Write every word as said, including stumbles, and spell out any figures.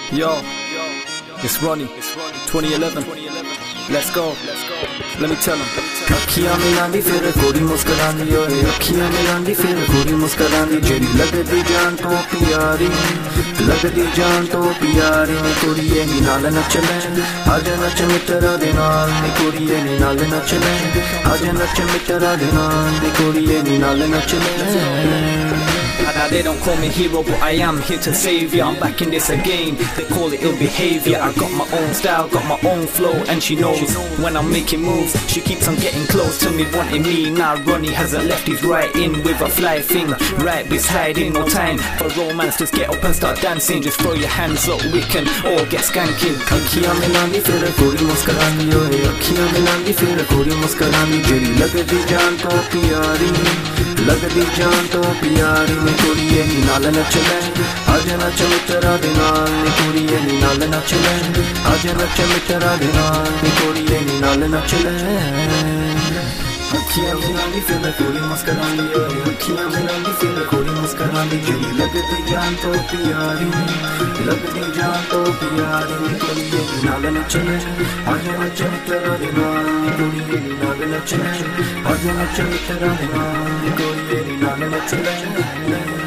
Yo, it's Ronnie, twenty eleven, let's go, let me tell him. अखियां मिलांदी फिर कुड़ी मुस्करांदी ओए अखियां मिलांदी फिर कुड़ी मुस्करांदी जेड़ी लगदी जान तो प्यारी लगदी जान तो प्यारी नी कुड़िए नी नाल नच ले अज नच मित्रा दे नाल नी कुड़िए नी नाल नच ले अज नच मित्रा दे नाल नी कुड़िए नी नाल नच ले Now they don't call me hero, but I am here to save ya. I'm back in this again, they call it ill behavior. I got my own style, got my own flow, and she knows when I'm making moves. She keeps on getting close to me, wanting me. Now Ronnie hasn't left, he's right in with a fly thing, right beside him. No time for romance, just get up and start dancing. Just throw your hands up, we can all get skanking. अखियां मिलांदी फिर कुड़ी मुस्करांदी ओए अखियां मिलांदी फिर कुड़ी मुस्करांदी जेड़ी लगदी जान तो प्यारी लगदी जान तो प्यारी नी कुड़िए नी नाल नच ले अज नच मित्रा दे नाल नी कुड़िए नी नाल नच ले अज नच मित्रा दे नाल नी कुड़िए नी नाल नच ले अखियां मिलांदी फिर कुड़ी मुस्करांदी ओए अखियां मिलांदी फिर कुड़ी मुस्करांदी जेड़ी लगदी जान तो प्यारी लगदी जान तो प्यारी नी कुड़िए नी नाल नच ले अज नच मित्रा दे नाल नी कुड़िए नी नाल नच ले अज नच मित्रा दे नाल नी कुड़िए नी नाल नच ले